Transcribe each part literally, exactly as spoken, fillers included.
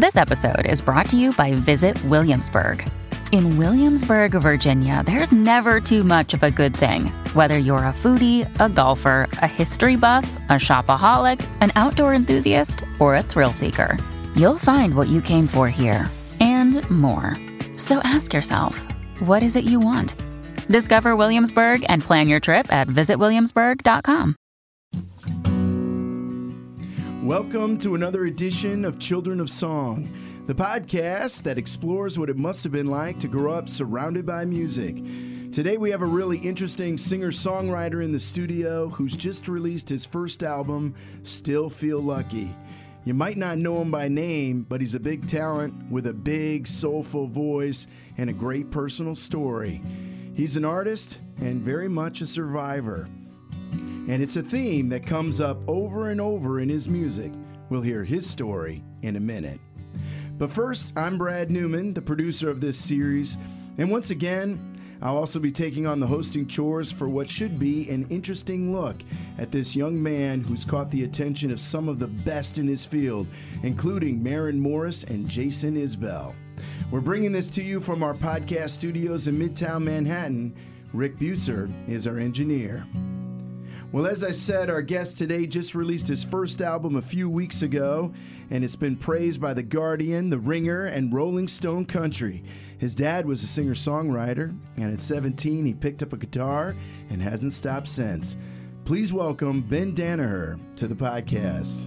This episode is brought to you by Visit Williamsburg. In Williamsburg, Virginia, there's never too much of a good thing. Whether you're a foodie, a golfer, a history buff, a shopaholic, an outdoor enthusiast, or a thrill seeker, you'll find what you came for here and more. So ask yourself, what is it you want? Discover Williamsburg and plan your trip at visit williamsburg dot com. Welcome to another edition of Children of Song, the podcast that explores what it must have been like to grow up surrounded by music. Today we have a really interesting singer-songwriter in the studio who's just released his first album, Still Feel Lucky. You might not know him by name, but he's a big talent with a big, soulful voice and a great personal story. He's an artist and very much a survivor. And it's a theme that comes up over and over in his music. We'll hear his story in a minute. But first, I'm Brad Newman, the producer of this series. And once again, I'll also be taking on the hosting chores for what should be an interesting look at this young man who's caught the attention of some of the best in his field, including Maren Morris and Jason Isbell. We're bringing this to you from our podcast studios in Midtown Manhattan. Rick Buser is our engineer. Well, as I said, our guest today just released his first album a few weeks ago, and it's been praised by The Guardian, The Ringer, and Rolling Stone Country. His dad was a singer-songwriter, and at seventeen, he picked up a guitar and hasn't stopped since. Please welcome Ben Danaher to the podcast.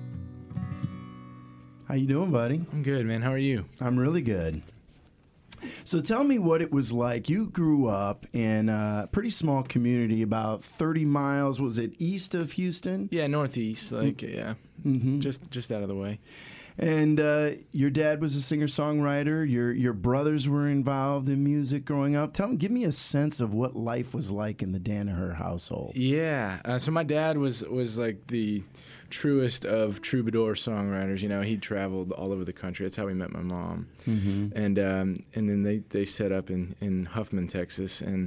How you doing, buddy? I'm good, man. How are you? I'm really good. So tell me what it was like. You grew up in a pretty small community, about thirty miles, was it east of Houston? Yeah, northeast, like, mm-hmm. yeah, mm-hmm. just just out of the way. And uh, your dad was a singer-songwriter. Your your brothers were involved in music growing up. Tell me, give me a sense of what life was like in the Danaher household. Yeah, uh, so my dad was was like the truest of troubadour songwriters. You know, he traveled all over the country. That's how we met my mom. Mm-hmm. And um, and then they, they set up in, in Huffman, Texas. And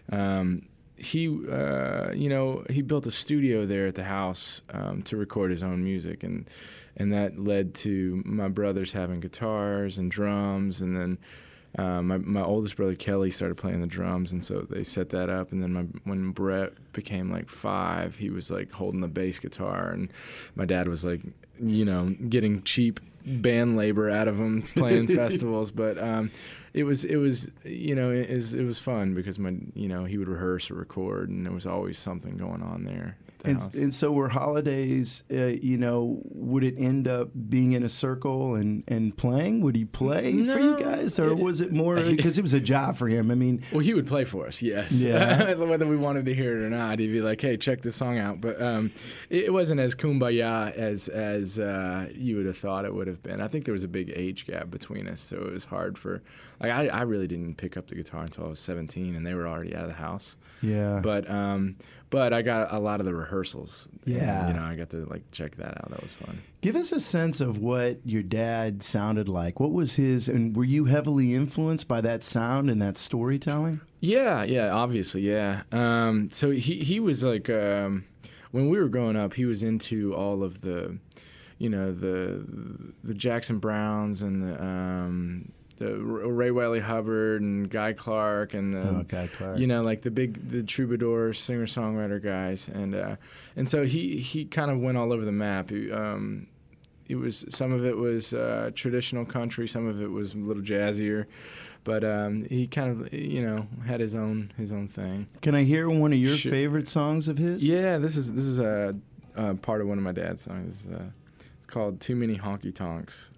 um, he, uh, you know, he built a studio there at the house um, to record his own music. And and that led to my brothers having guitars and drums. And then Um, my my oldest brother Kelly started playing the drums, and so they set that up. And then my, when Brett became like five, he was like holding the bass guitar, and my dad was like, you know, getting cheap band labor out of him playing festivals. But um, it was it was you know it was it was fun because my you know he would rehearse or record, and there was always something going on there. The and, and so were holidays, uh, you know, would it end up being in a circle and, and playing? Would he play no, for you guys? Or was it more, because it was a job for him? I mean. Well, he would play for us, yes. Yeah. Whether we wanted to hear it or not, he'd be like, hey, check this song out. But um, it, it wasn't as kumbaya as, as uh, you would have thought it would have been. I think there was a big age gap between us, so it was hard for, like, I, I really didn't pick up the guitar until I was seventeen, and they were already out of the house. Yeah. But um, but I got a lot of the rehearsals. Yeah. And, you know, I got to like check that out. That was fun. Give us a sense of what your dad sounded like. What was his, and were you heavily influenced by that sound and that storytelling? Yeah, yeah, obviously, yeah. Um, so he he was like, um, when we were growing up, he was into all of the, you know, the the Jackson Browns and the. Um, The Ray Wylie Hubbard and Guy Clark and the, oh, Guy Clark. You know, like the big the troubadour singer songwriter guys, and uh, and so he he kind of went all over the map. He, um, it was some of it was uh, traditional country, some of it was a little jazzier, but um, he kind of you know had his own his own thing. Can I hear one of your Sh- favorite songs of his? Yeah, this is this is a uh, uh, part of one of my dad's songs. It's, uh, it's called "Too Many Honky Tonks."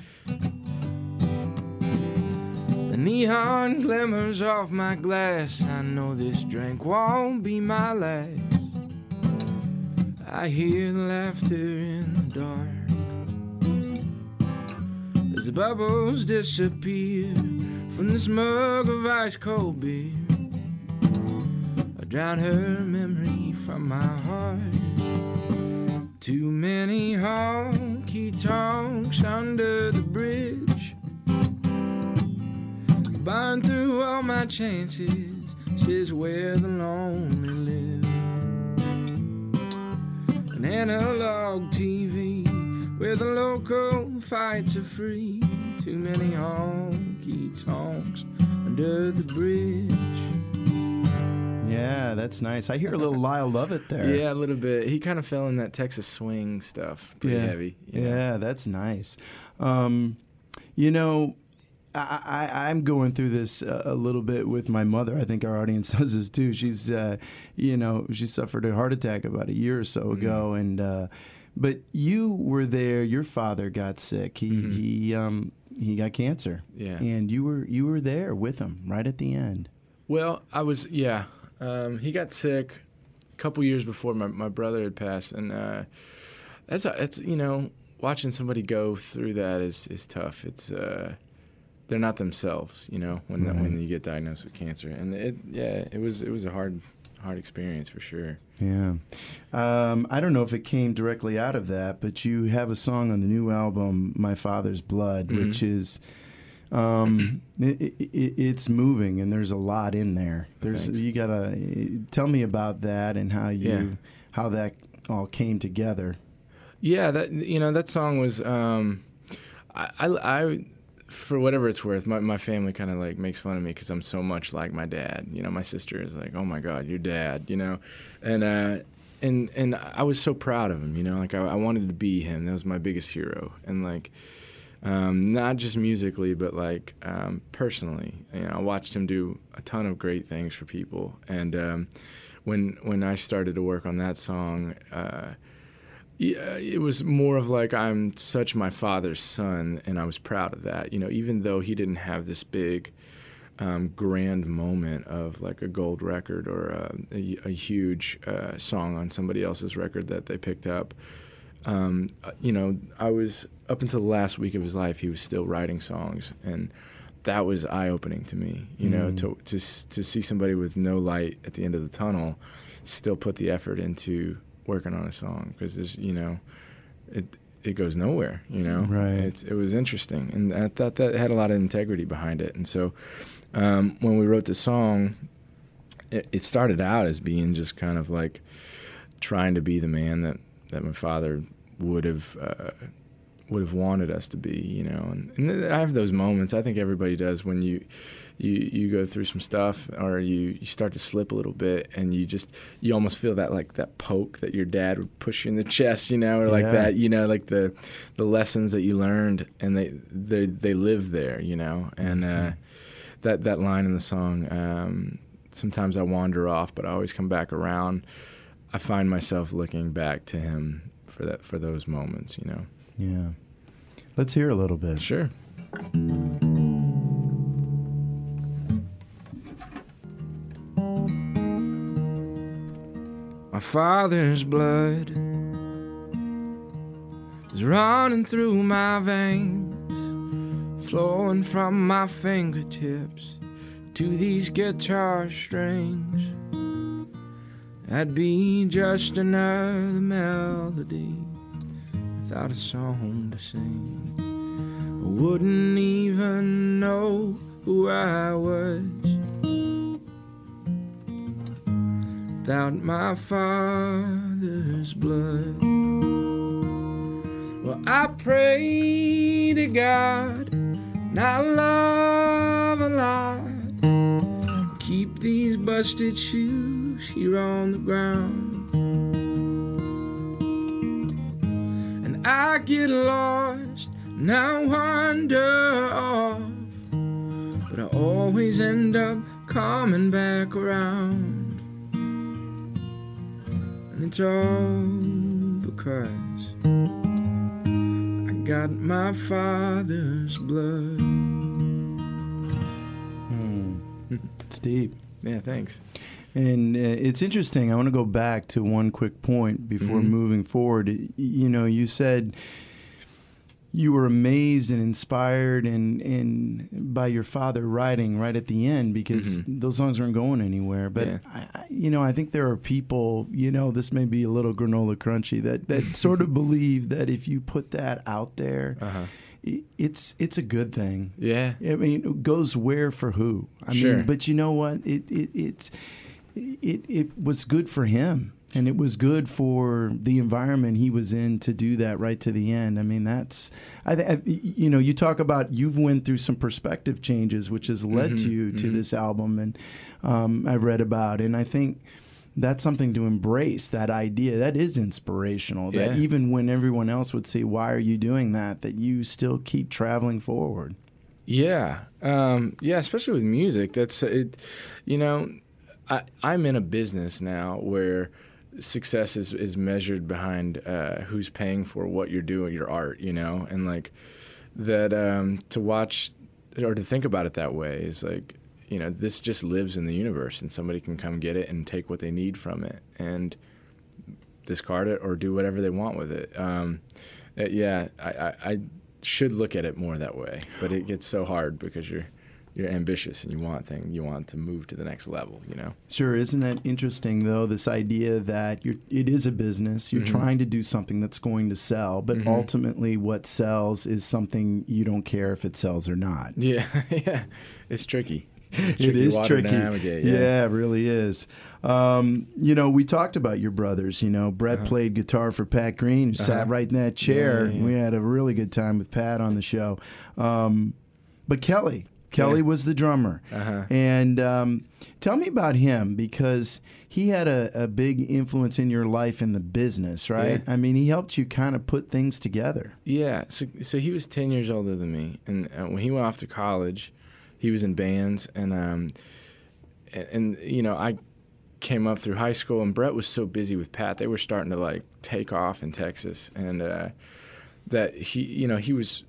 The neon glimmers off my glass. I know this drink won't be my last. I hear the laughter in the dark as the bubbles disappear from this mug of ice cold beer. I drown her memory from my heart. Too many honky tonks under the bridge. Burn through all my chances, says where the lonely live. An analog T V where the local fights are free. Too many honky tonks under the bridge. Yeah, that's nice. I hear a little Lyle Lovett there. Yeah, a little bit. He kind of fell in that Texas swing stuff. Pretty yeah. heavy. Yeah. know? yeah, that's nice. Um, you know, I, I, I'm going through this uh, a little bit with my mother. I think our audience does this too. She's, uh, you know, she suffered a heart attack about a year or so ago, mm-hmm. and uh, but you were there. Your father got sick. He mm-hmm. he um, he got cancer. Yeah, and you were you were there with him right at the end. Well, I was. Yeah, um, he got sick a couple years before my my brother had passed, and uh, that's that's you know, watching somebody go through that is is tough. It's uh, they're not themselves, you know, when right. when you get diagnosed with cancer, and it yeah, it was it was a hard hard experience for sure. Yeah, um, I don't know if it came directly out of that, but you have a song on the new album, "My Father's Blood," mm-hmm. which is um, it, it, it's moving, and there's a lot in there. There's Thanks. You gotta tell me about that and how you yeah. how that all came together. Yeah, that you know that song was um, I. I, I for whatever it's worth, my, my family kind of like makes fun of me because I'm so much like my dad. You know, my sister is like, "Oh my God, your dad," you know, and uh, and and I was so proud of him. You know, like I, I wanted to be him. That was my biggest hero, and like um, not just musically, but like um, personally. You know, I watched him do a ton of great things for people, and um, when when I started to work on that song. Uh, Yeah, it was more of like I'm such my father's son, and I was proud of that. You know, even though he didn't have this big, um, grand moment of like a gold record or a, a, a huge uh, song on somebody else's record that they picked up. Um, you know, I was up until the last week of his life, he was still writing songs, and that was eye-opening to me. You mm. know, to to to see somebody with no light at the end of the tunnel still put the effort into working on a song, because there's, you know, it it goes nowhere, you know. Right. It's it was interesting, and I thought that had a lot of integrity behind it. And so, um, when we wrote the song, it, it started out as being just kind of like trying to be the man that, that my father would have uh, would have wanted us to be, you know. And, and I have those moments. I think everybody does when you. You, you go through some stuff, or you, you start to slip a little bit, and you just you almost feel that like that poke that your dad would push you in the chest, you know, or like yeah. that, you know, like the the lessons that you learned, and they they they live there, you know, and uh, that that line in the song. Um, sometimes I wander off, but I always come back around. I find myself looking back to him for that for those moments, you know. Yeah, let's hear a little bit. Sure. My father's blood is running through my veins, flowing from my fingertips to these guitar strings. I'd be just another melody without a song to sing. I wouldn't even know who I was without my father's blood. Well, I pray to God, and I love a lot. Keep these busted shoes here on the ground. And I get lost, and I wander off, but I always end up coming back around. And it's all because I got my father's blood. Hmm. It's deep. Yeah, thanks. And uh, it's interesting. I want to go back to one quick point before mm-hmm. moving forward. You know, you said you were amazed and inspired and, and by your father writing right at the end, because mm-hmm. those songs weren't going anywhere. But, yeah. I, I, you know, I think there are people, you know, this may be a little granola crunchy, that, that sort of believe that if you put that out there, uh-huh. it, it's it's a good thing. Yeah. I mean, it goes where for who? I sure. mean, but you know what? It, it, it's, it, it was good for him. And it was good for the environment he was in to do that right to the end. I mean, that's, I, th- I you know, you talk about you've went through some perspective changes, which has led Mm-hmm, to you to mm-hmm. this album, and um, I've read about, and I think that's something to embrace. That idea that is inspirational. That Yeah. even when everyone else would say, "Why are you doing that?" that you still keep traveling forward. Yeah, um, yeah, especially with music. That's it. You know, I, I'm in a business now where success is, is measured behind uh, who's paying for what you're doing, your art. You know, and like that um, to watch or to think about it that way is like, you know, this just lives in the universe, and somebody can come get it and take what they need from it and discard it or do whatever they want with it. Um, uh, yeah, I. I, I should look at it more that way, but it gets so hard because you're you're ambitious and you want thing you want to move to the next level, you know. Sure. Isn't that interesting though, this idea that you're it is a business, you're Mm-hmm. trying to do something that's going to sell, but Mm-hmm. ultimately what sells is something you don't care if it sells or not. Yeah, yeah, it's tricky. It Tricky is water to tricky. navigate, yeah. yeah. it really is. Um, you know, we talked about your brothers. You know, Brett Uh-huh. played guitar for Pat Green, who sat Uh-huh. right in that chair. Yeah, yeah, yeah. We had a really good time with Pat on the show. Um, but Kelly, Kelly Yeah. was the drummer. Uh-huh. And um, tell me about him, because he had a, a big influence in your life in the business, right? Yeah. I mean, he helped you kind of put things together. Yeah, so so he was ten years older than me, and uh, when he went off to college, he was in bands, and um, and, and you know I came up through high school, and Brett was so busy with Pat, they were starting to like take off in Texas, and uh, that he, you know, he was.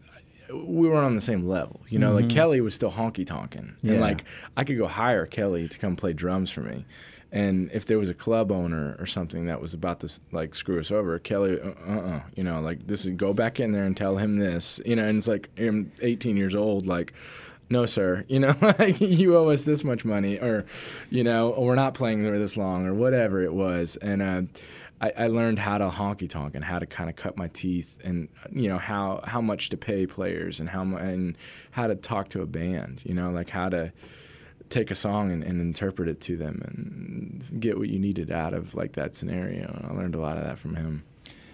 We weren't on the same level, you know. Like Kelly was still honky tonking, Yeah. and like I could go hire Kelly to come play drums for me. And if there was a club owner or something that was about to like screw us over, Kelly, uh, uh, you know, like this is go back in there and tell him this, you know. And it's like I'm eighteen years old, like, no, sir, you know, like you owe us this much money, or, you know, or we're not playing there this long, or whatever it was. And uh, I, I learned how to honky tonk and how to kind of cut my teeth, and you know how how much to pay players, and how mu- and how to talk to a band, you know, like how to take a song and, and interpret it to them and get what you needed out of like that scenario. And I learned a lot of that from him.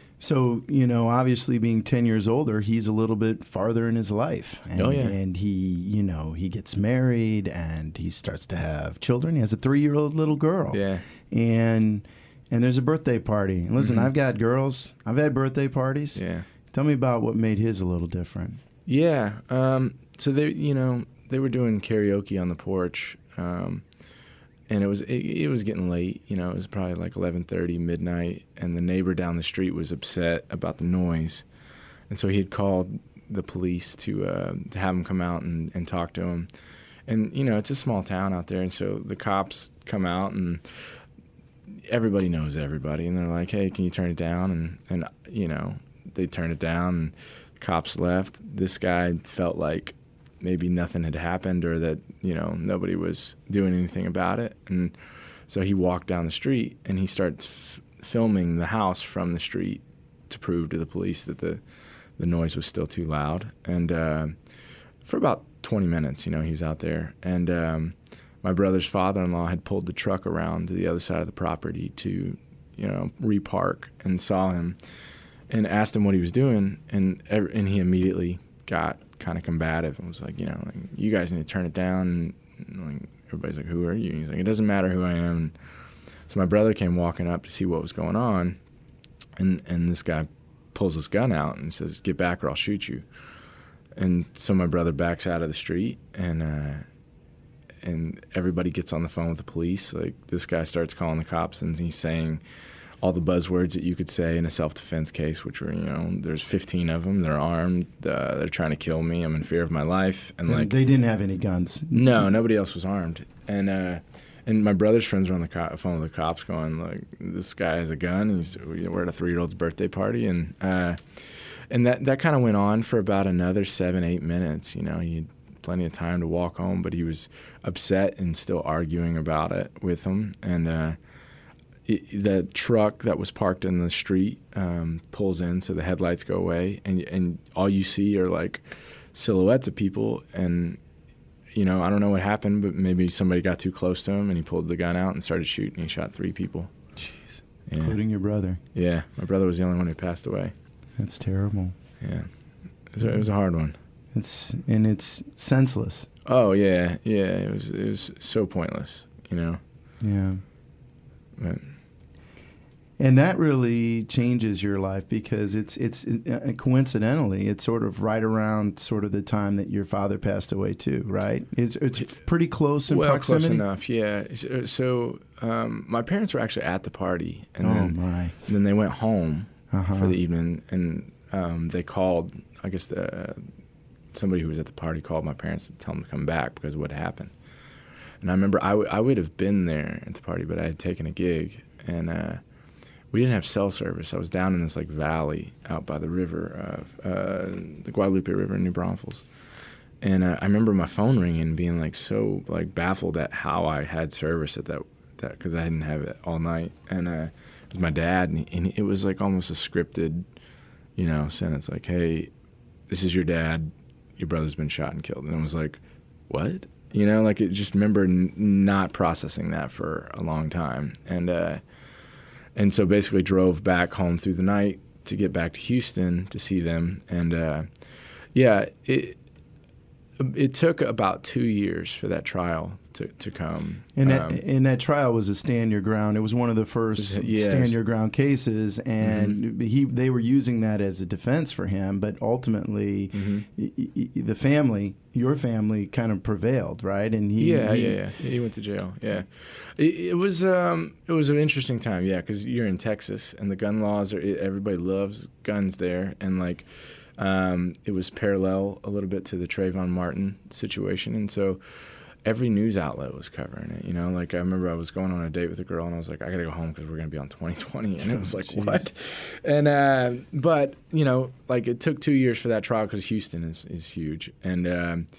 So, you know, obviously being ten years older, he's a little bit farther in his life. And, Oh, yeah. and he, you know, he gets married and he starts to have children. He has a three-year-old little girl. Yeah. And and there's a birthday party. And listen, Mhm. I've got girls. I've had birthday parties. Yeah. Tell me about what made his a little different. Yeah. Um, so they, you know, they were doing karaoke on the porch, um, and it was it, it was getting late. You know, it was probably like eleven thirty, midnight, and the neighbor down the street was upset about the noise, and so he had called the police to uh, to have him come out and, and talk to him. And you know, it's a small town out there, and so the cops come out, and everybody knows everybody, and they're like, "Hey, can you turn it down?" And and you know, they turned it down, and the cops left. This guy felt like maybe nothing had happened, or that, you know, nobody was doing anything about it. And so he walked down the street and he starts f- filming the house from the street to prove to the police that the, the noise was still too loud. And uh, for about twenty minutes, you know, he was out there. And um, my brother's father-in-law had pulled the truck around to the other side of the property to, you know, repark, and saw him and asked him what he was doing. And, ev- and he immediately got kind of combative and was like, you know, like, you guys need to turn it down. And like, everybody's like, who are you? And he's like, it doesn't matter who I am. And so my brother came walking up to see what was going on, and and this guy pulls his gun out and says, get back or I'll shoot you. And so my brother backs out of the street, and uh, and everybody gets on the phone with the police. Like, this guy starts calling the cops, and he's saying all the buzzwords that you could say in a self-defense case, which were, you know, there's fifteen of them, they're armed, uh, they're trying to kill me, I'm in fear of my life. And, And like, they didn't have any guns. no, nobody else was armed. And uh, and my brother's friends were on the co- phone with the cops going, like, this guy has a gun, and he's, we're at a three-year-old's birthday party. And uh, and that, that kind of went on for about another seven, eight minutes. You know, he had plenty of time to walk home, but he was upset and still arguing about it with them. And uh, it, the truck that was parked in the street um, pulls in, so the headlights go away, and and all you see are like silhouettes of people. And you know, I don't know what happened, but maybe somebody got too close to him, and he pulled the gun out and started shooting. He shot three people. Jeez. Yeah. including your brother. Yeah, my brother was the only one who passed away. That's terrible. Yeah, it was, it was a hard one. It's and it's senseless. Oh yeah, yeah. It was it was so pointless, you know. Yeah. But, And that really changes your life because it's it's uh, coincidentally it's sort of right around sort of the time that your father passed away too, right? It's it's pretty close in well, proximity. close enough, yeah. So, so um, my parents were actually at the party, and oh then my! and then they went home Uh-huh. for the evening, and um, they called. I guess the, somebody who was at the party called my parents to tell them to come back because of what happened. And I remember I, w- I would have been there at the party, but I had taken a gig, and uh, we didn't have cell service. I was down in this like valley out by the river, uh, uh, the Guadalupe River in New Braunfels. And uh, I remember my phone ringing and being like so like baffled at how I had service at that that because I didn't have it all night. And uh, it was my dad, and, he, and it was like almost a scripted, you know, sentence like, "Hey, this is your dad. Your brother's been shot and killed." And it was like, "What?" You know, like it just remember n- not processing that for a long time. And uh, and so basically drove back home through the night to get back to Houston to see them. And uh, yeah, it it took about two years for that trial to, to come. And that, Um, and that trial was a stand your ground. It was one of the first Yeah, stand it your ground cases, and Mm-hmm. he they were using that as a defense for him. But ultimately, Mm-hmm. y- y- the family, your family, kind of prevailed, right? And he, Yeah, he- yeah, yeah. He went to jail. Yeah, it, it was um, it was an interesting time. Yeah, because you're in Texas, and the gun laws are. Everybody loves guns there, and like, um, it was parallel a little bit to the Trayvon Martin situation, and so every news outlet was covering it. You know, like I remember I was going on a date with a girl, and I was like, I gotta go home because we're gonna be on twenty twenty, and it was like, Jeez. what? And uh, but you know, like it took two years for that trial because Houston is is huge, and. Um,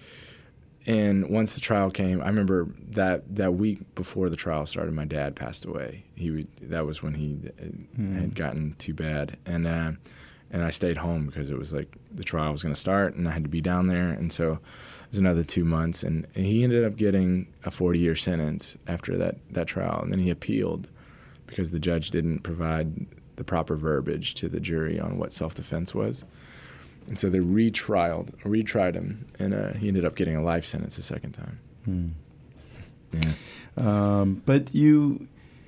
And once the trial came, I remember that, that week before the trial started, my dad passed away. He would, that was when he Hmm. had gotten too bad, and uh, and I stayed home because it was like the trial was going to start, and I had to be down there, and so it was another two months, and, and he ended up getting a forty-year sentence after that, that trial, and then he appealed because the judge didn't provide the proper verbiage to the jury on what self-defense was. And so they retrialed, retried him, and uh, he ended up getting a life sentence the second time. Hmm. Yeah. Um, but you,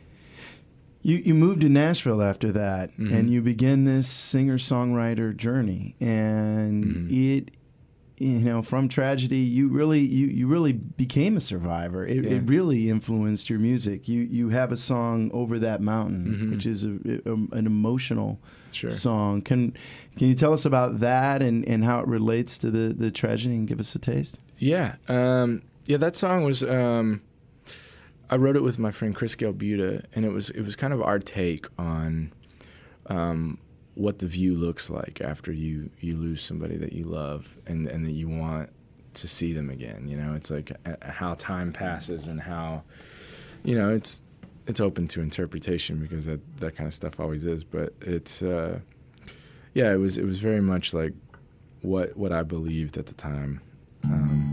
you you moved to Nashville after that, Mhm. and you begin this singer-songwriter journey, and Mhm. it, you know, from tragedy, you really you, you really became a survivor. It, Yeah. it really influenced your music. You you have a song, "Over That Mountain," Mhm. which is a, a, an emotional Sure. song. Can can you tell us about that and, and how it relates to the, the tragedy and give us a taste? Yeah. Um, yeah, that song was, um, I wrote it with my friend Chris Galbuta, and it was it was kind of our take on um, what the view looks like after you, you lose somebody that you love and, and that you want to see them again. You know, it's like uh, how time passes and how, you know, it's it's open to interpretation because that, that kind of stuff always is. But it's, uh, yeah, it was it was very much like what what I believed at the time. Um,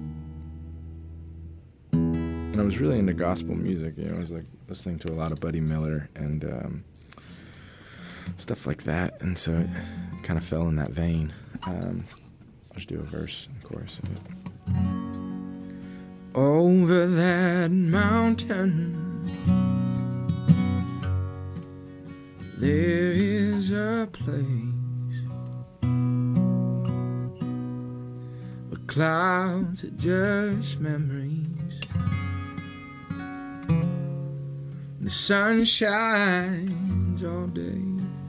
and I was really into gospel music. You know, I was like listening to a lot of Buddy Miller and um, stuff like that, and so it kind of fell in that vein. Um, I'll just do a verse and chorus of it. Over that mountain, there is a place where clouds are just memories. The sun shines all day.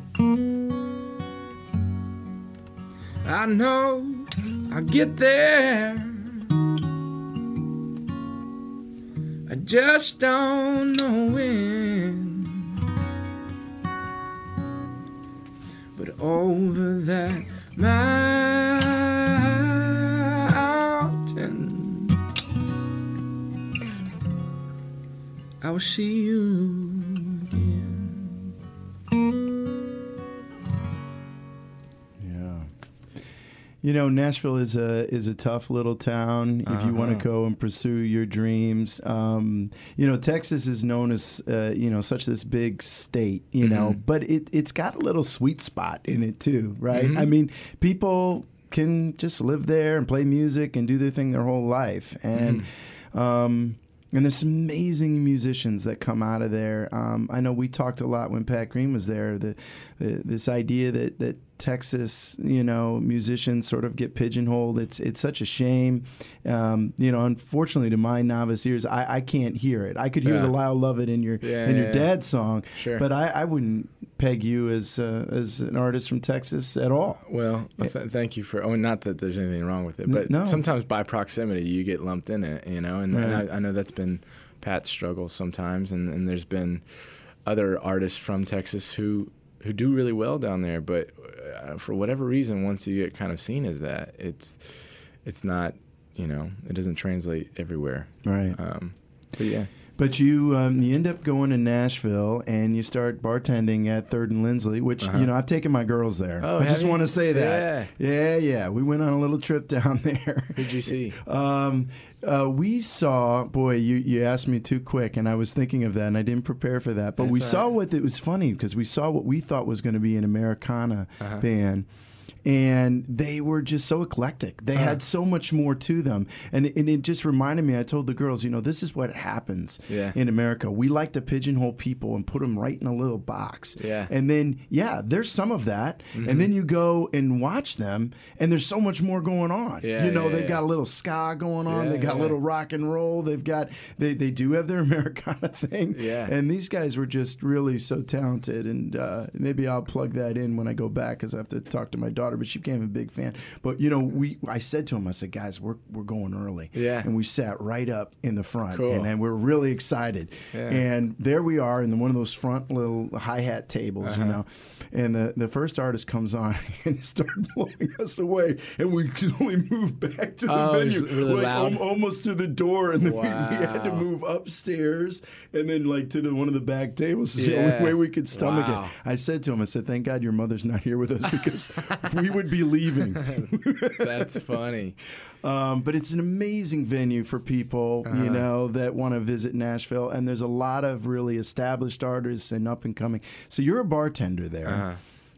I know I'll get there. I just don't know when. But over that mountain, I'll see you again. Yeah. You know, Nashville is a is a tough little town if Uh-huh. you want to go and pursue your dreams. Um, you know, Texas is known as uh, you know such this big state. You know, Mhm. but it it's got a little sweet spot in it too, right? Mhm. I mean, people can just live there and play music and do their thing their whole life, and um, and there's some amazing musicians that come out of there. Um, I know we talked a lot when Pat Green was there. The, the this idea that that Texas, you know, musicians sort of get pigeonholed. It's it's such a shame. Um, you know, unfortunately, to my novice ears, I, I can't hear it. I could hear Yeah. the Lyle Lovett in your Yeah, in your yeah, yeah. dad's song, Sure. but I, I wouldn't peg you as uh, as an artist from Texas at all. Well, Yeah. th- thank you for. Oh, not that there's anything wrong with it, but No. sometimes by proximity you get lumped in it, you know. And, and Right. I, I know that's been Pat's struggle sometimes, and, and there's been other artists from Texas who who do really well down there, but uh, for whatever reason, once you get kind of seen as that, it's it's not, you know, it doesn't translate everywhere. Right. Um, but yeah. But you um, you end up going to Nashville and you start bartending at Third and Lindsley, which, Uh-huh. you know, I've taken my girls there. Oh, I have just you? want to say that. Yeah. yeah, yeah. We went on a little trip down there. Who'd you see? Um, uh, we saw, boy, you, you asked me too quick, and I was thinking of that, and I didn't prepare for that. But That's we all saw right. what, it was funny, because we saw what we thought was going to be an Americana Uh-huh. band. And they were just so eclectic. They Uh-huh. had so much more to them. And, and it just reminded me, I told the girls, you know, this is what happens Yeah. in America. We like to pigeonhole people and put them right in a little box. Yeah. And then, yeah, there's some of that. Mhm. And then you go and watch them, and there's so much more going on. Yeah, you know, yeah, they've yeah. got a little ska going on. Yeah, They've got a yeah. little rock and roll. They've got, they, they do have their Americana thing. Yeah. And these guys were just really so talented. And uh, maybe I'll plug that in when I go back, because I have to talk to my daughter, but she became a big fan. But, you know, we I said to him, I said, guys, we're we're going early. Yeah. And we sat right up in the front. Cool. And, and we're really excited. Yeah. And there we are in the, one of those front little hi-hat tables, Uh-huh. you know. And the, the first artist comes on and started blowing us away. And we could only move back to the Oh, it venue. was really like, loud? al- almost to the door. And then we, we had to Wow. move upstairs and then like to the one of the back tables. It's the Yeah. only way we could stomach Wow. it. I said to him, I said, thank God your mother's not here with us, because we would be leaving. That's funny. Um, but it's an amazing venue for people, Uh-huh. you know, that want to visit Nashville. And there's a lot of really established artists and up and coming. So you're a bartender there. Uh-huh.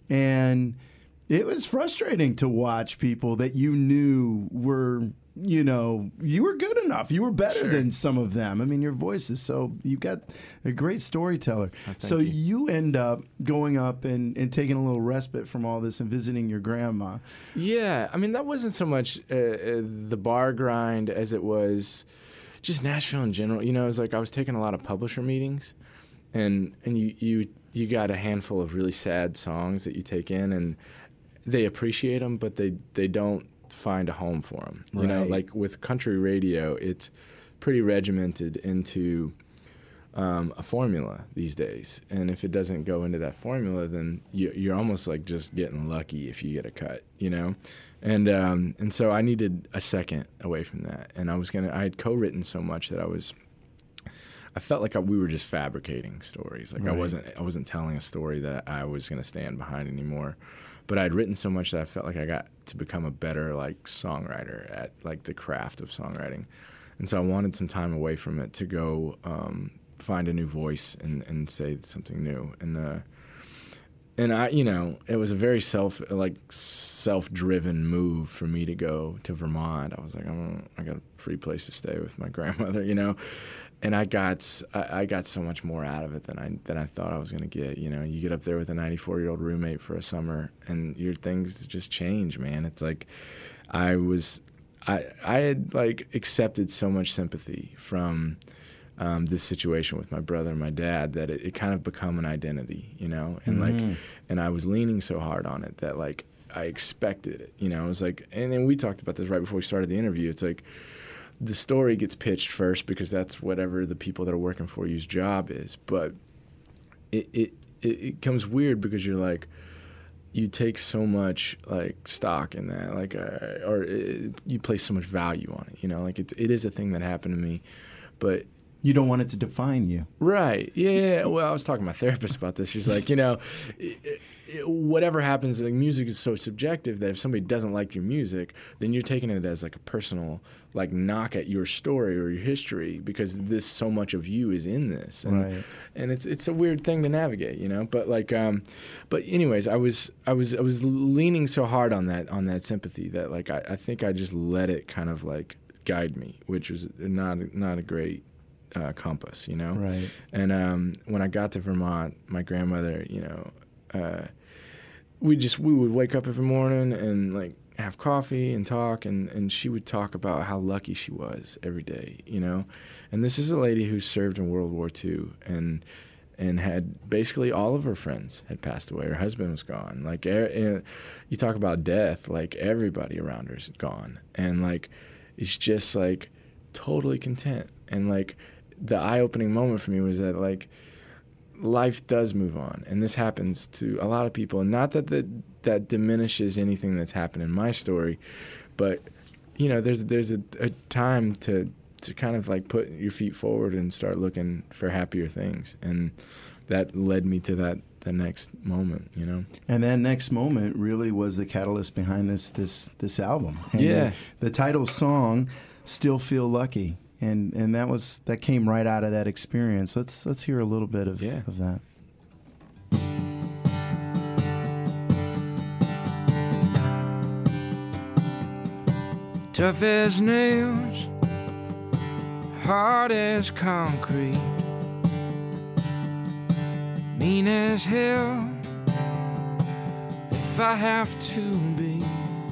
And it was frustrating to watch people that you knew were, you know, you were good enough. You were better Sure. than some of them. I mean, your voice is so, you've got a great storyteller. Oh, thank so you. you end up going up and, and taking a little respite from all this and visiting your grandma. Yeah, I mean that wasn't so much uh, uh, the bar grind as it was just Nashville in general. You know, it was like I was taking a lot of publisher meetings, and and you you you got a handful of really sad songs that you take in, and they appreciate them, but they they don't find a home for them. You know, Right. like with country radio, it's pretty regimented into um, a formula these days, and if it doesn't go into that formula, then you, you're almost like just getting lucky if you get a cut, you know. And um, and so I needed a second away from that, and I was gonna. I had co-written so much that I was. I felt like I, we were just fabricating stories. Like I Right. wasn't. I wasn't telling a story that I was gonna stand behind anymore. But I'd written so much that I felt like I got to become a better like songwriter at like the craft of songwriting, and so I wanted some time away from it to go um, find a new voice and, and say something new. And uh, and I, you know, it was a very self like self-driven move for me to go to Vermont. I was like, I'm, I got a free place to stay with my grandmother, you know. And I got I, I got so much more out of it than I than I thought I was gonna get. You know, you get up there with a ninety-four year old roommate for a summer, and your things just change, man. It's like I was I I had like accepted so much sympathy from um, this situation with my brother and my dad that it, it kind of become an identity, you know, and Mhm. like and I was leaning so hard on it that like I expected it, you know. It was like, and then we talked about this right before we started the interview. It's like. The story gets pitched first because that's whatever the people that are working for you's job is. But it it, it, it comes weird because you're like, you take so much like stock in that, like, uh, or it, you place so much value on it. You know, like it's it is a thing that happened to me, but You don't want it to define you. Right. Yeah, yeah. Well, I was talking to my therapist about this. She's like, you know, it, it, whatever happens, like, music is so subjective that if somebody doesn't like your music, then you're taking it as like a personal, like, knock at your story or your history, because this so much of you is in this. And, Right. and it's it's a weird thing to navigate, you know. But like, um, but anyways, I was I was I was leaning so hard on that on that sympathy that like I, I think I just let it kind of like guide me, which was not not a great. Uh, compass, you know? Right. And um, when I got to Vermont, my grandmother, you know, uh, we just, we would wake up every morning and like have coffee and talk, and, and she would talk about how lucky she was every day, you know? And this is a lady who served in World War Two and and had basically all of her friends had passed away. Her husband was gone. Like, er, you talk about death, like everybody around her is gone. And like, it's just like totally content. And like, the eye-opening moment for me was that like life does move on, and this happens to a lot of people. And not that that, that diminishes anything that's happened in my story, but you know, there's there's a, a time to to kind of like put your feet forward and start looking for happier things, and that led me to that the next moment, you know. And that next moment really was the catalyst behind this this this album. And Yeah. The, the title song, "Still Feel Lucky." And and that was that came right out of that experience. Let's let's hear a little bit of Yeah. of that. Tough as nails, hard as concrete, mean as hell if I have to be.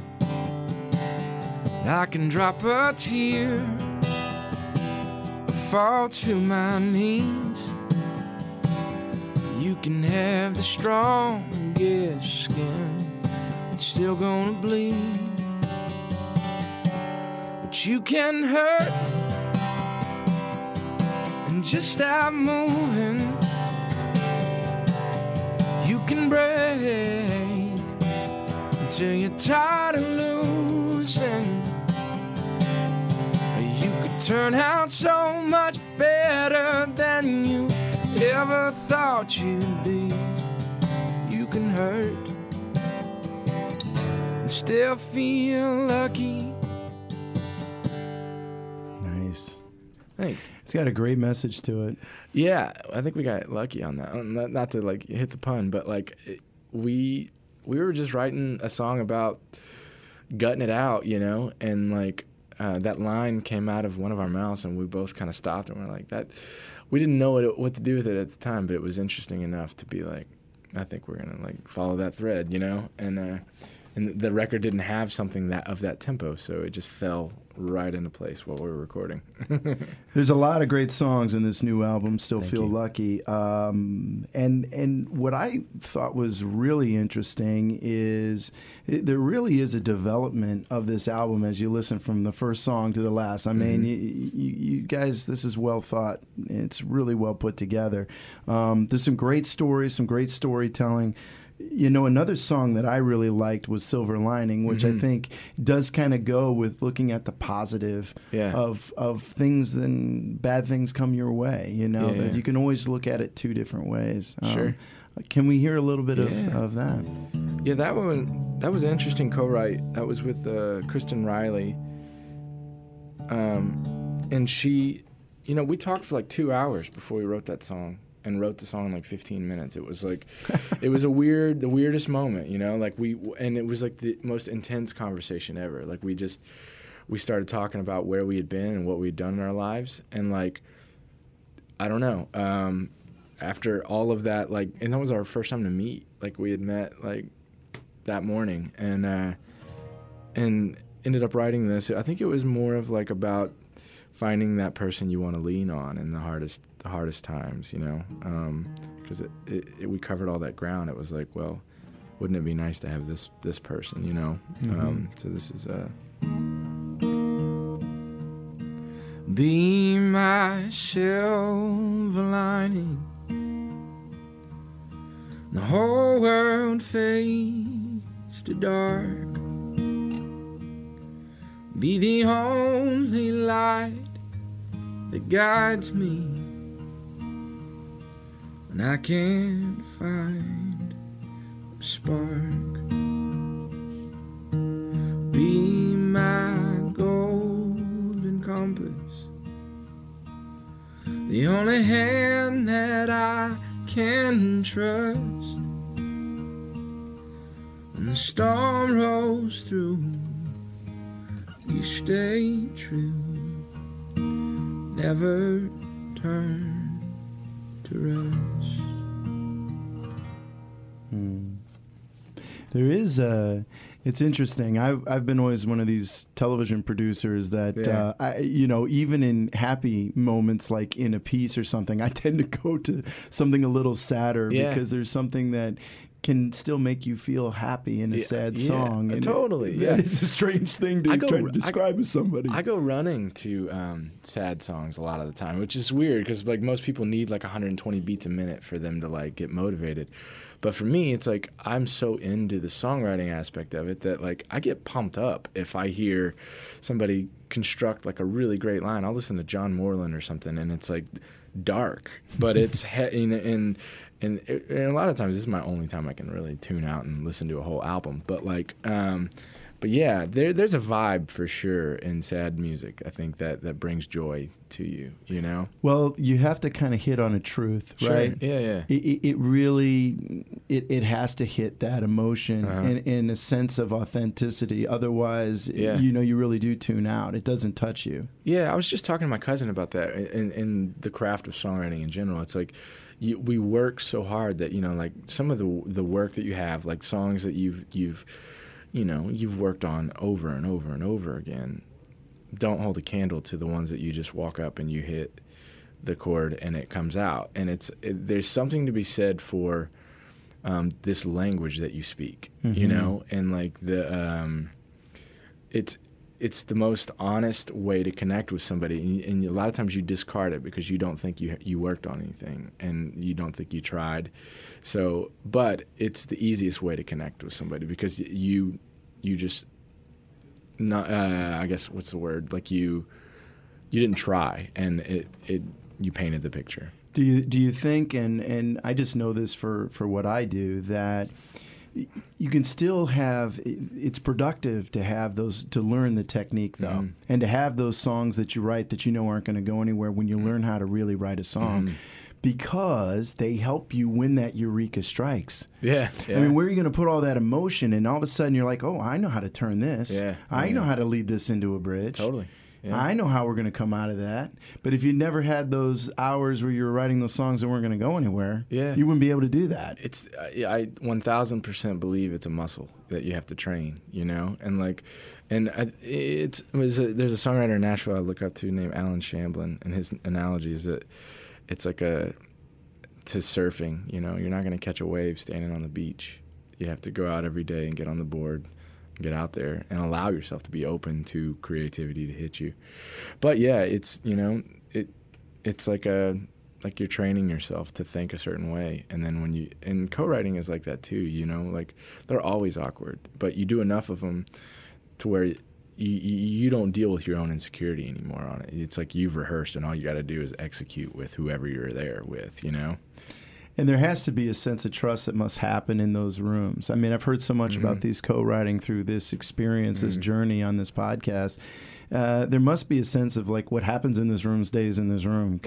I can drop a tear, fall to my knees. You can have the strongest skin, it's still gonna bleed. But you can hurt and just stop moving. You can break until you're tired of losing. You could turn out so much better than you ever thought you'd be. You can hurt and still feel lucky. Nice. Thanks. It's got a great message to it. Yeah, I think we got lucky on that. Not, not to like hit the pun, but like it, we we were just writing a song about gutting it out, you know, and like uh, that line came out of one of our mouths, and we both kind of stopped and we're like, that. We didn't know what, what to do with it at the time, but it was interesting enough to be like, I think we're gonna like follow that thread, you know, and uh, and the record didn't have something that of that tempo, so it just fell right into place while we were recording. There's a lot of great songs in this new album, Still Thank Feel you. Lucky. Um, and and what I thought was really interesting is it, there really is a development of this album as you listen from the first song to the last. I mean, Mm-hmm. you, you, you guys, this is well thought. It's really well put together. Um, there's some great stories, some great storytelling. You know, another song that I really liked was Silver Lining, which I Mhm. think does kind of go with looking at the positive Yeah. of of things and bad things come your way. You know, Yeah, that yeah. you can always look at it two different ways. Um, Sure. Can we hear a little bit of, Yeah. of that? Yeah, that one that was an interesting co-write. That was with uh, Kristen Riley. Um, and she, you know, we talked for like two hours before we wrote that song, and wrote the song in like fifteen minutes. It was like, it was a weird, the weirdest moment, you know, like we, and it was like the most intense conversation ever. Like we just, we started talking about where we had been and what we'd done in our lives, and like, I don't know. Um, after all of that, like, and that was our first time to meet. Like we had met like that morning, and uh, and ended up writing this. I think it was more of like about finding that person you want to lean on in the hardest the hardest times, you know, because it, it, it, we covered all that ground. It was like, well, wouldn't it be nice to have this this person, you know? Mhm. Um, so this is uh, Be my silver lining. The whole world fades to dark. Be the only light that guides me when I can't find a spark. Be my golden compass, the only hand that I can trust. When the storm rolls through, you stay true, never turn to rust. Hmm. There is a... It's interesting. I've I've been always one of these television producers that, Yeah. uh, I, you know, even in happy moments like in a piece or something, I tend to go to something a little sadder Yeah. because there's something that can still make you feel happy in a Yeah, sad yeah, song. uh, And totally, It, yeah. That is a strange thing to I go- try to I- describe with somebody. I go running to um, sad songs a lot of the time, which is weird because like most people need like one hundred twenty beats a minute for them to like get motivated. But for me, it's like I'm so into the songwriting aspect of it that like I get pumped up if I hear somebody construct like a really great line. I'll listen to John Moreland or something, and it's like dark, but it's he- and and and, it, and a lot of times this is my only time I can really tune out and listen to a whole album. But like, um, but yeah, there there's a vibe for sure in sad music. I think that that brings joy to you. You know. Well, you have to kind of hit on a truth, Sure. right? Yeah, yeah. It, it, it really, it, it has to hit that emotion Uh-huh. and, and a sense of authenticity. Otherwise, Yeah. you know, you really do tune out. It doesn't touch you. Yeah, I was just talking to my cousin about that in, in the craft of songwriting in general. It's like you, we work so hard that, you know, like some of the the work that you have, like songs that you've you've you know you've worked on over and over and over again, don't hold a candle to the ones that you just walk up and you hit the chord and it comes out. And it's it, there's something to be said for um, this language that you speak, Mm-hmm. you know, and like the um, it's. It's the most honest way to connect with somebody, and, and a lot of times you discard it because you don't think you you worked on anything, and you don't think you tried. So, but it's the easiest way to connect with somebody because you you just not uh, I guess what's the word like you you didn't try, and it it you painted the picture. Do you do you think, and, and I just know this for, for what I do, that you can still have, it's productive to have those, to learn the technique though, Mhm. and to have those songs that you write that you know aren't going to go anywhere when you learn how to really write a song, Mhm. because they help you when that eureka strikes. Yeah, yeah. I mean, where are you going to put all that emotion? And all of a sudden you're like, oh, I know how to turn this. Yeah, I yeah. know how to lead this into a bridge. Totally. Yeah. I know how we're going to come out of that. But if you never had those hours where you were writing those songs that weren't going to go anywhere, Yeah. you wouldn't be able to do that. It's uh, yeah, I one thousand percent believe it's a muscle that you have to train, you know, and like, and I, it's it was a, there's a songwriter in Nashville I look up to named Alan Shamblin, and his analogy is that it's like a to surfing, you know, you're not going to catch a wave standing on the beach. You have to go out every day and get on the board, get out there and allow yourself to be open to creativity to hit you. But yeah, it's, you know, it it's like a like you're training yourself to think a certain way, and then when you and co-writing is like that too, you know, like they're always awkward, but you do enough of them to where you you, you don't deal with your own insecurity anymore on it. It's like you've rehearsed and all you got to do is execute with whoever you're there with, you know. And there has to be a sense of trust that must happen in those rooms. I mean, I've heard so much Mhm. about these co-writing through this experience, this Mhm. journey on this podcast. Uh, there must be a sense of like what happens in this room stays in this room.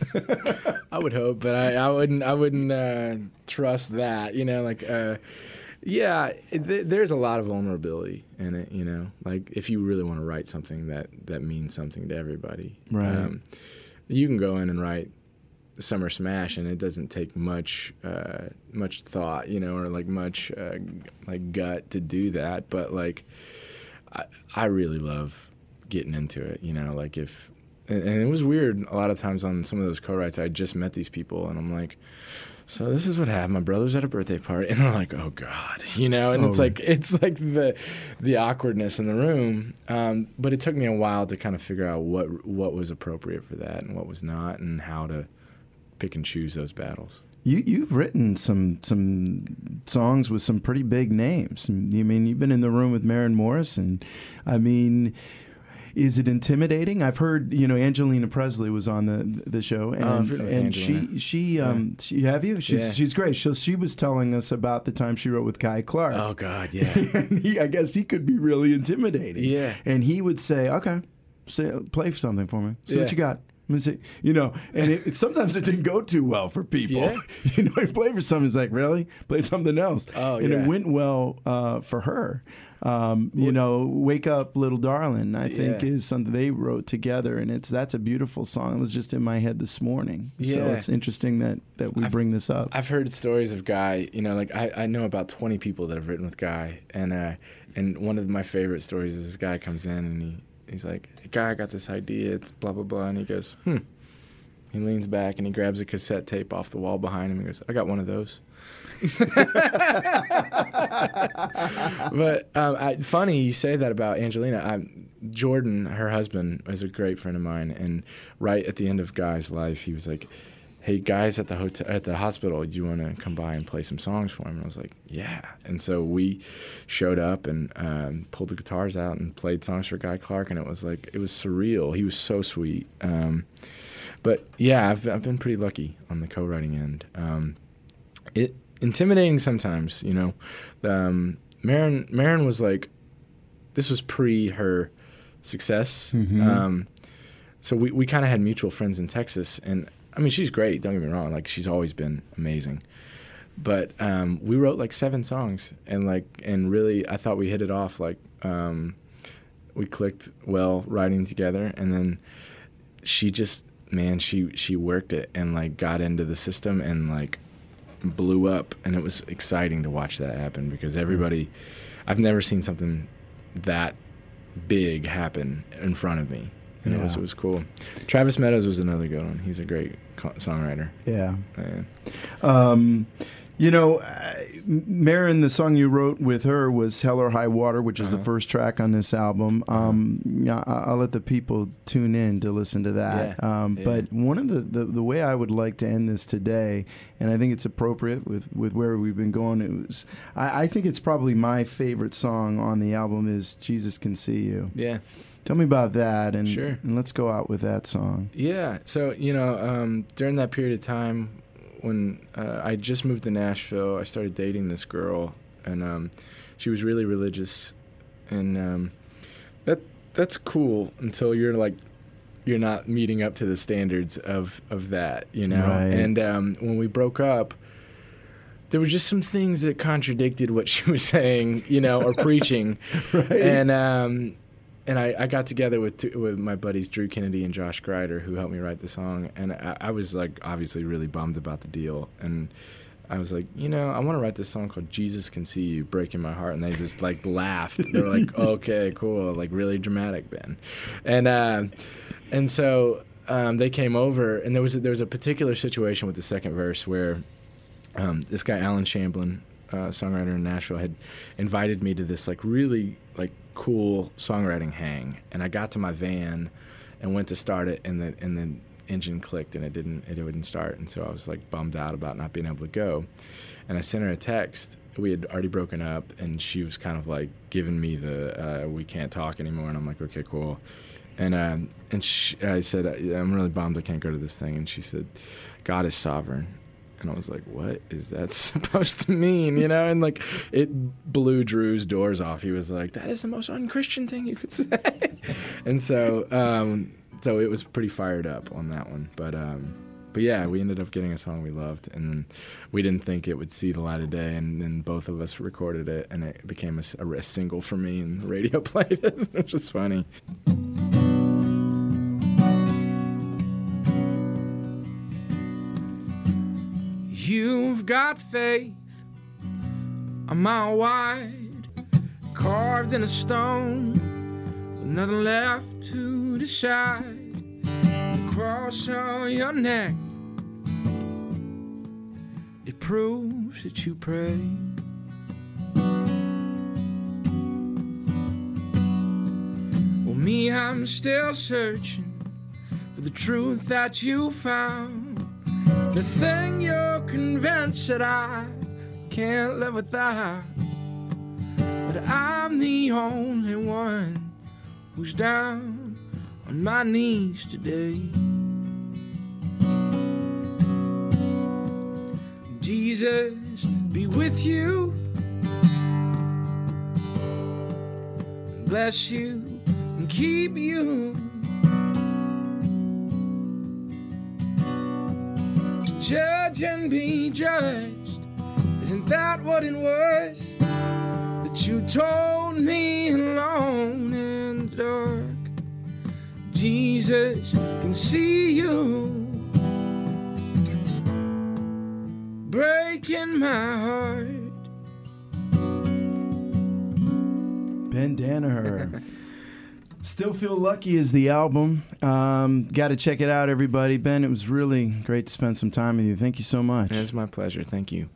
I would hope, but I, I wouldn't. I wouldn't uh, trust that. You know, like, uh, yeah, it, th- there's a lot of vulnerability in it. You know, like if you really want to write something that that means something to everybody, Right. Um, you can go in and write Summer Smash, and it doesn't take much uh, much thought, you know, or like much uh, like gut to do that. But like, I, I really love getting into it. You know, like if. And it was weird a lot of times on some of those co-writes. I just met these people, and I'm like, so this is what happened. My brother's at a birthday party, and they're like, oh God, you know. And Oh. it's like it's like the the awkwardness in the room. Um, but it took me a while to kind of figure out what what was appropriate for that and what was not, and how to pick and choose those battles. You, you've written some some songs with some pretty big names. I mean, you've been in the room with Maren Morrison. I mean, is it intimidating? I've heard, you know, Angelina Presley was on the the show, and Oh, I've heard of and Angelina. she she um she, have you? She's Yeah. she's great. So she was telling us about the time she wrote with Guy Clark. Oh God, yeah. And he, I guess he could be really intimidating. Yeah. And he would say, "Okay, say, play something for me. See Yeah. what you got." Let me see. You know, and it, it, sometimes it didn't go too well for people. Yeah. You know, he played for something. It's like, really? Play something else. Oh, and yeah. it went well uh, for her. Um, you know, "Wake Up, Little Darling," I think Yeah. is something they wrote together, and it's that's a beautiful song. It was just in my head this morning. So Yeah. it's interesting that, that we I've- bring this up. I've heard stories of Guy. You know, like I, I know about twenty people that have written with Guy, and uh, and one of my favorite stories is this guy comes in and he he's like, "Hey, Guy, I got this idea. It's blah blah blah," and he goes, "Hmm." He leans back and he grabs a cassette tape off the wall behind him and goes, "I got one of those." But um, I, funny you say that about Angelina. I, Jordan, her husband, is a great friend of mine, and right at the end of Guy's life, he was like, "Hey, guys at the hotel, at the hospital, do you want to come by and play some songs for him?" And I was like, "Yeah." And so we showed up and um, pulled the guitars out and played songs for Guy Clark, and it was like it was surreal. He was so sweet. Um, but yeah, I've I've been pretty lucky on the co-writing end. Um, it intimidating sometimes, you know. Um, Maren Maren was like, this was pre her success. Mhm. Um, so we we kind of had mutual friends in Texas, and I mean, she's great. Don't get me wrong. Like, she's always been amazing. But um, we wrote like seven songs, and like, and really, I thought we hit it off. Like, um, we clicked well writing together, and then she just, man, she she worked it and like got into the system and like blew up, and it was exciting to watch that happen because everybody, I've never seen something that big happen in front of me. And it was Yeah. it was cool. Travis Meadows was another good one. He's a great co- songwriter. Yeah. Yeah. Um, you know, uh, Maren, the song you wrote with her was "Hell or High Water," which is Uh-huh. the first track on this album. Um, yeah, I- I'll let the people tune in to listen to that. Yeah. Um, Yeah. But one of the, the the way I would like to end this today, and I think it's appropriate with, with where we've been going. It was, I, I think it's probably my favorite song on the album is "Jesus Can See You." Yeah. Tell me about that, and, Sure. and let's go out with that song. Yeah. So, you know, um, during that period of time when uh, I just moved to Nashville, I started dating this girl, and um, she was really religious. And um, that that's cool until you're like, you're not meeting up to the standards of, of that, you know? Right. And um, when we broke up, there were just some things that contradicted what she was saying, you know, or preaching. Right. And um, and I, I got together with two, with my buddies Drew Kennedy and Josh Greider, who helped me write the song. And I, I was like, obviously, really bummed about the deal. And I was like, you know, I want to write this song called "Jesus Can See You," breaking my heart. And they just like laughed. They were like, okay, cool, like really dramatic, Ben. And uh, and so um, they came over, and there was a, there was a particular situation with the second verse where um, this guy Alan Shamblin, uh, songwriter in Nashville, had invited me to this like really like cool songwriting hang, and I got to my van and went to start it, and the and the engine clicked and it didn't it wouldn't start, and so I was like bummed out about not being able to go, and I sent her a text. We had already broken up, and she was kind of like giving me the uh, we can't talk anymore, and I'm like, okay, cool. And um, and she, I said, I'm really bummed I can't go to this thing, and she said, God is sovereign. And I was like, what is that supposed to mean? You know, and like it blew Drew's doors off. He was like, that is the most unchristian thing you could say. And so, um, so it was pretty fired up on that one. But, um, but yeah, we ended up getting a song we loved, and we didn't think it would see the light of day. And then both of us recorded it, and it became a, a single for me, and the radio played it, which is funny. You've got faith a mile wide, carved in a stone, with nothing left to decide. The cross on your neck, it proves that you pray. Well, me, I'm still searching for the truth that you found. The thing you're convinced that I can't live without. But I'm the only one who's down on my knees today. Jesus be with you, bless you and keep you. Judge and be judged, isn't that what it was that you told me alone in the dark? Jesus can see you breaking my heart. Ben Danaher. Still Feel Lucky is the album. Um, Got to check it out, everybody. Ben, it was really great to spend some time with you. Thank you so much. It's my pleasure. Thank you.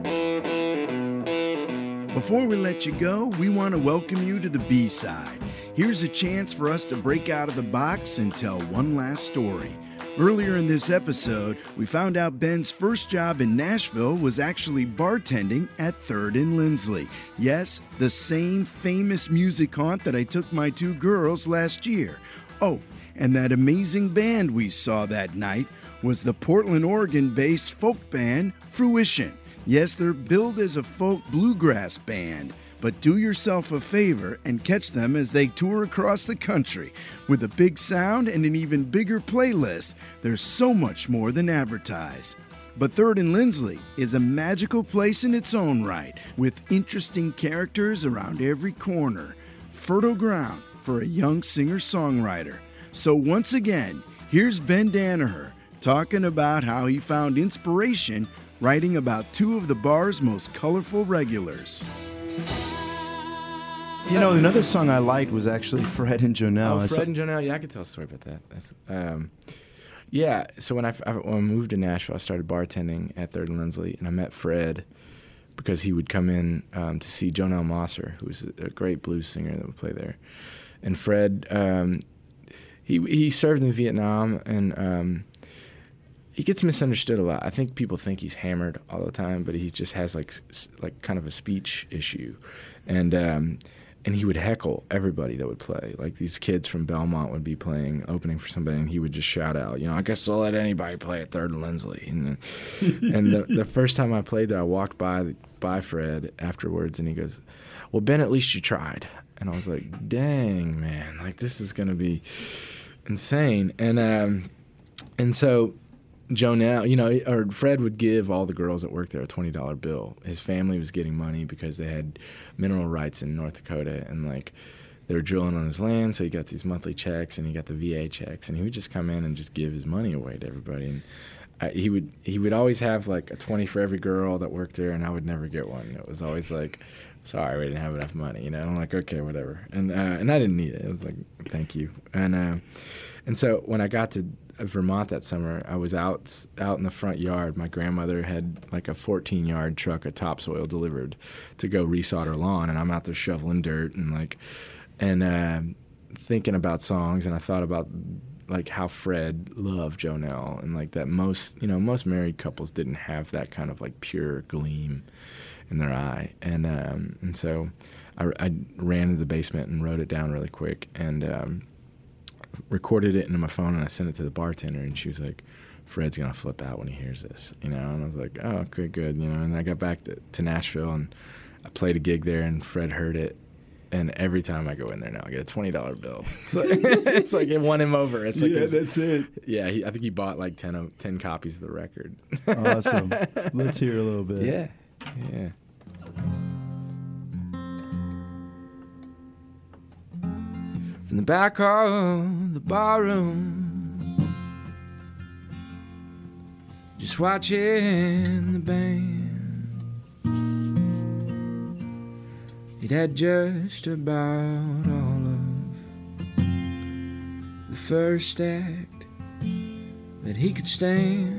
Before we let you go, we want to welcome you to the B-side. Here's a chance for us to break out of the box and tell one last story. Earlier in this episode, we found out Ben's first job in Nashville was actually bartending at Third and Lindsley. Yes, the same famous music haunt that I took my two girls last year. Oh, and that amazing band we saw that night was the Portland, Oregon-based folk band Fruition. Yes, they're billed as a folk bluegrass band. But do yourself a favor and catch them as they tour across the country. With a big sound and an even bigger playlist, there's so much more than advertised. But Third and Lindsley is a magical place in its own right, with interesting characters around every corner. Fertile ground for a young singer-songwriter. So once again, here's Ben Danaher talking about how he found inspiration writing about two of the bar's most colorful regulars. You know, another song I liked was actually Fred and Jonelle. Oh, Fred and Jonelle. Yeah, I could tell a story about that. That's, um, yeah, so when I, when I moved to Nashville, I started bartending at Third and Lindsley, and I met Fred because he would come in um, to see Jonelle Mosser, who was a great blues singer that would play there. And Fred, um, he he served in Vietnam, and um, he gets misunderstood a lot. I think people think he's hammered all the time, but he just has like like kind of a speech issue, and um, and he would heckle everybody that would play. Like these kids from Belmont would be playing, opening for somebody, and he would just shout out, you know, I guess I'll let anybody play at Third and Lindsley. And, and the, the first time I played there, I walked by by Fred afterwards, and he goes, well, Ben, at least you tried. And I was like, dang, man, like this is going to be insane. And um, and so Jonelle, you know, or Fred would give all the girls that worked there a twenty dollar bill. His family was getting money because they had mineral rights in North Dakota, and like they were drilling on his land, so he got these monthly checks, and he got the V A checks, and he would just come in and just give his money away to everybody. And I, he would he would always have like a twenty for every girl that worked there, and I would never get one. It was always like, sorry, we didn't have enough money, you know. And I'm like, okay, whatever. And uh, and I didn't need it. It was like, thank you. And uh, and so when I got to Vermont that summer, I was out out in the front yard. My grandmother had like a fourteen yard truck of topsoil delivered to go resod her lawn, and I'm out there shoveling dirt and like and uh, thinking about songs. And I thought about like how Fred loved Jonelle, and like that most you know most married couples didn't have that kind of like pure gleam in their eye. And um, and so I, I ran to the basement and wrote it down really quick, and um, recorded it into my phone, and I sent it to the bartender, and she was like, Fred's gonna flip out when he hears this, you know. And I was like, oh, okay, good, you know. And I got back to, to Nashville, and I played a gig there, and Fred heard it, and every time I go in there now, I get a twenty dollar bill. So it's like it won him over. It's like yeah, his, that's it. Yeah, he, I think he bought like ten, of, ten copies of the record. Awesome. Let's hear a little bit. Yeah, yeah. From the back of the barroom, just watching the band. It had just about all of the first act that he could stand.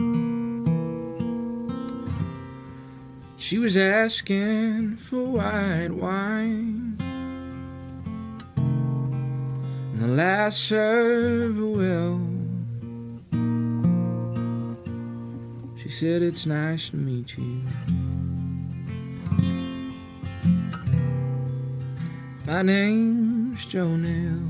She was asking for white wine, and the last serve well. She said, it's nice to meet you. My name's Jonelle.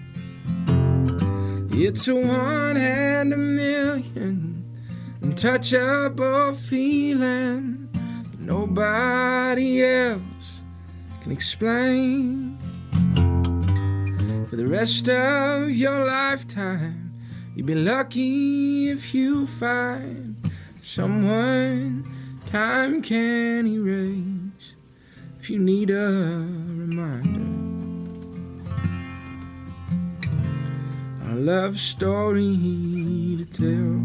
It's a one in a million, untouchable feeling nobody else can explain. For the rest of your lifetime, you'll be lucky if you find someone time can erase. If you need a reminder, a love story to tell.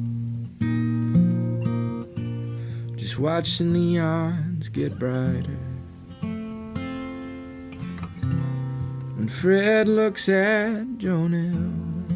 Just watch the neons get brighter when Fred looks at Jonelle.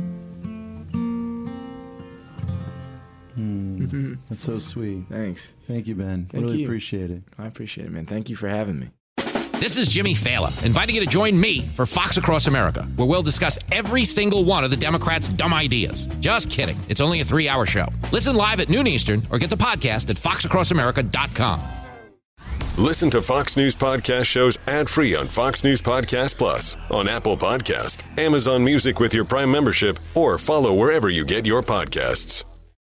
Mm, that's so sweet. Thanks. Thank you, Ben. Thank really you. appreciate it. I appreciate it, man. Thank you for having me. This is Jimmy Fallon, inviting you to join me for Fox Across America, where we'll discuss every single one of the Democrats' dumb ideas. Just kidding. It's only a three-hour show. Listen live at noon Eastern or get the podcast at fox across america dot com. Listen to Fox News Podcast shows ad-free on Fox News Podcast Plus, on Apple Podcast, Amazon Music with your Prime membership, or follow wherever you get your podcasts.